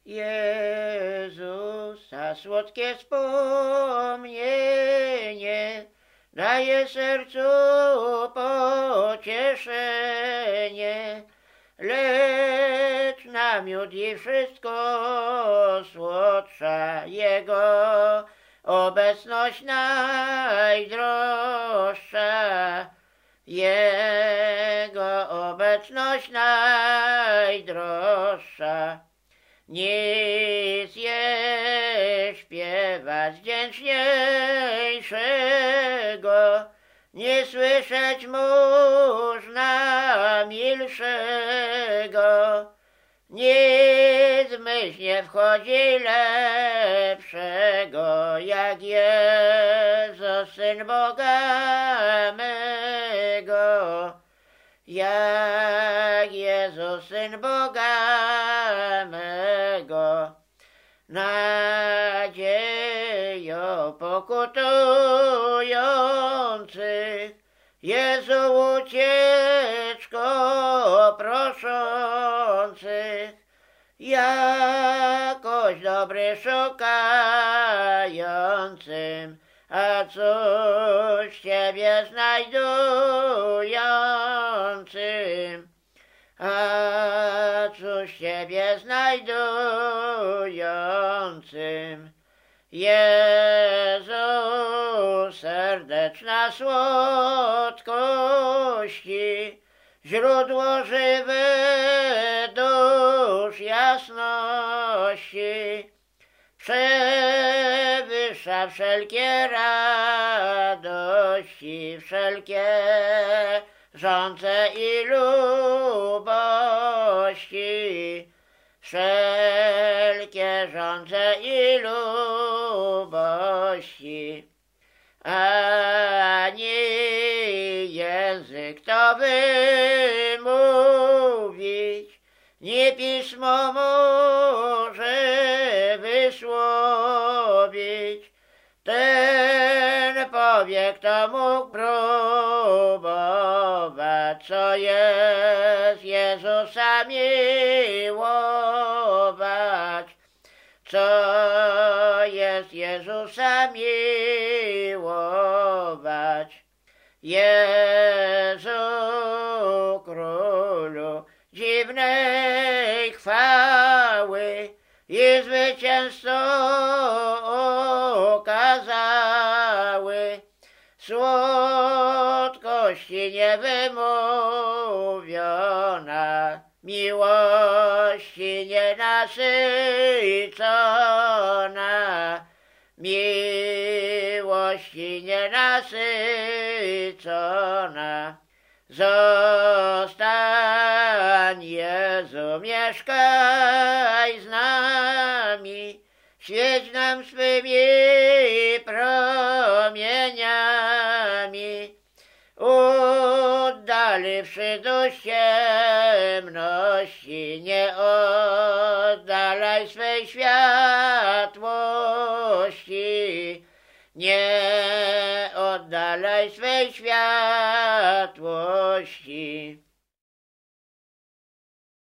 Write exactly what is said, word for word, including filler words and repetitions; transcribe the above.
Jezusa słodkie wspomnienie daje sercu pocieszenie, lecz na miód i wszystko słodsza Jego obecność najdroższa. Jego obecność najdroższa. Nic je śpiewać wdzięczniejszego, nie słyszeć można milszego. Nic w myśl nie wchodzi lepszego, jak Jezus, Syn Boga mego. Jak Jezus, Syn Boga mego. Nadzieją pokutujących, Jezu ucieczko proszących, jakoś dobry szukającym, a cóż Ciebie znajdującym, a cóż Ciebie znajdującym. Jezu, serdeczna słodkości, źródło żywe dusz jasności, przewyższa wszelkie radości, wszelkie żądze i lubości, wszelkie żądze i lubości. Ani język to wymówić, nie pismo może wysłowić. Ten powiek to mógł próbować, co jest Jezusa miłować, co jest Jezusa miłować. Jezu Królu dziwnej chwały i zwycięzco okazały, słodkości niewymówiona, miłości nienasycona, miłości nienasycona. Zostań, Jezu, mieszkaj z nami, świeć nam swymi promieniami, oddalywszy dusz ciemności, nie oddalaj swej światłości, nie oddalaj swej światłości.